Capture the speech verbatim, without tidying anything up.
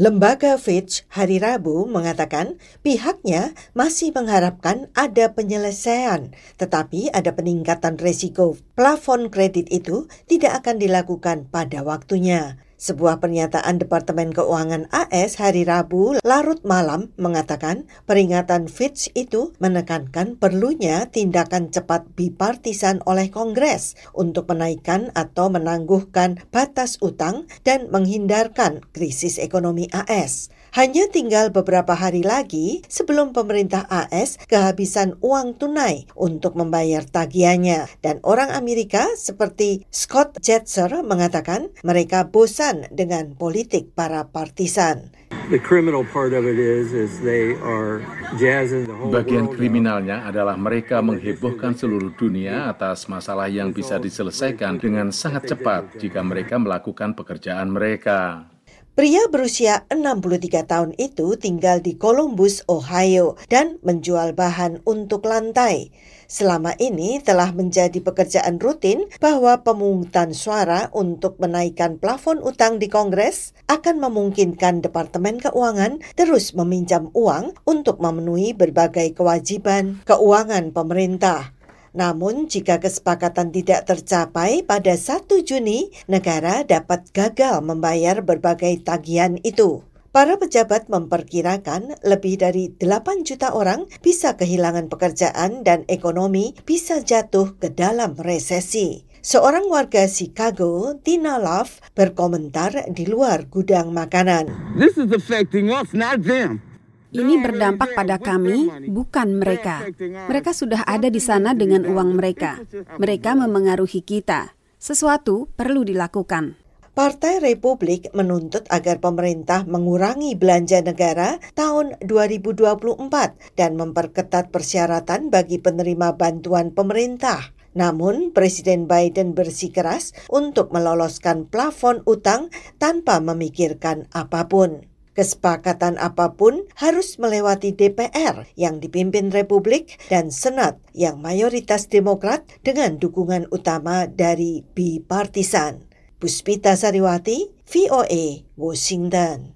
Lembaga Fitch hari Rabu mengatakan pihaknya masih mengharapkan ada penyelesaian, tetapi ada peningkatan risiko plafon kredit itu tidak akan dilakukan pada waktunya. Sebuah pernyataan Departemen Keuangan A S hari Rabu larut malam mengatakan peringatan Fitch itu menekankan perlunya tindakan cepat bipartisan oleh Kongres untuk menaikkan atau menangguhkan batas utang dan menghindarkan krisis ekonomi A S. Hanya tinggal beberapa hari lagi sebelum pemerintah A S kehabisan uang tunai untuk membayar tagihannya. Dan orang Amerika seperti Scott Jetzer mengatakan mereka bosan dengan politik para partisan. Bagian kriminalnya adalah mereka menghebohkan seluruh dunia atas masalah yang bisa diselesaikan dengan sangat cepat jika mereka melakukan pekerjaan mereka. Pria berusia enam puluh tiga tahun itu tinggal di Columbus, Ohio, dan menjual bahan untuk lantai. Selama ini telah menjadi pekerjaan rutin bahwa pemungutan suara untuk menaikkan plafon utang di Kongres akan memungkinkan Departemen Keuangan terus meminjam uang untuk memenuhi berbagai kewajiban keuangan pemerintah. Namun jika kesepakatan tidak tercapai pada satu Juni, negara dapat gagal membayar berbagai tagihan itu. Para pejabat memperkirakan lebih dari delapan juta orang bisa kehilangan pekerjaan dan ekonomi bisa jatuh ke dalam resesi. Seorang warga Chicago, Tina Love, berkomentar di luar gudang makanan. This is affecting us, not them. Ini berdampak pada kami, bukan mereka. Mereka sudah ada di sana dengan uang mereka. Mereka memengaruhi kita. Sesuatu perlu dilakukan. Partai Republik menuntut agar pemerintah mengurangi belanja negara tahun dua ribu dua puluh empat dan memperketat persyaratan bagi penerima bantuan pemerintah. Namun, Presiden Biden bersikeras untuk meloloskan plafon utang tanpa memikirkan apapun. Kesepakatan apapun harus melewati D P R yang dipimpin Republik dan Senat yang mayoritas Demokrat dengan dukungan utama dari bipartisan. Puspita Sariwati, V O A, Washington.